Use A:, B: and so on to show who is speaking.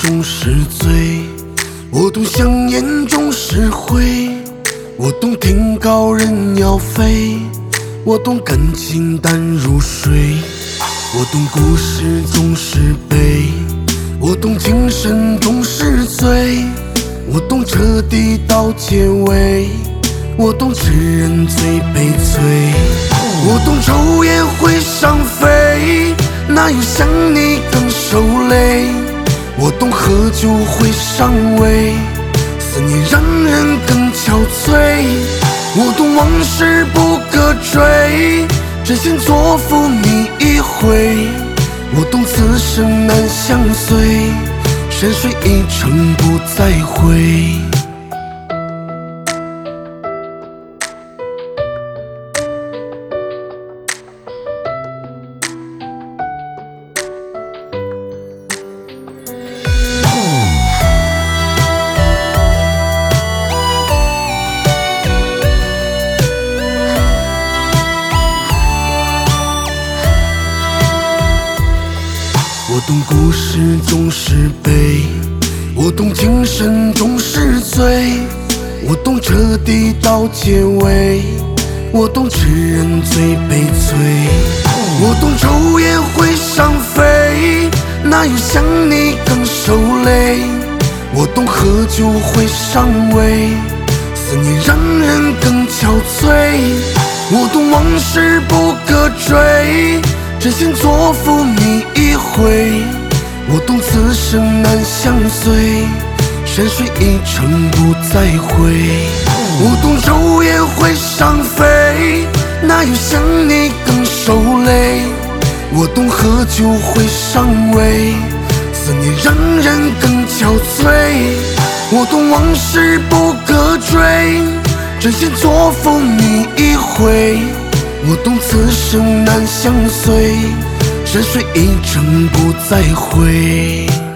A: 终是醉，我懂香烟终是灰，我懂天高任鸟飞，我懂感情淡如水，我懂故事终是悲，我懂精神终是醉，我懂彻底到结尾，我懂痴人最悲催，我懂抽烟会伤肺，哪有像你更受累，我懂喝酒会伤胃，思念让人更憔悴，我懂往事不可追，只想作负你一回，我懂此生难相随，山水一程不再回。我懂故事终是悲，我懂精神终是醉，我懂彻底到结尾，我懂痴人最悲催，我懂抽烟会伤肺，哪有像你更受累，我懂喝酒会伤胃，思念让人更憔悴，我懂往事不可追，只想作负你一回，我懂此生难相随，山水一程不再回，我懂抽烟会伤肺，哪有像你更受累，我懂喝酒会伤胃，思念让人更憔悴，我懂往事不可追，只想作负你一回，我懂此生难相随，山水一程不再回。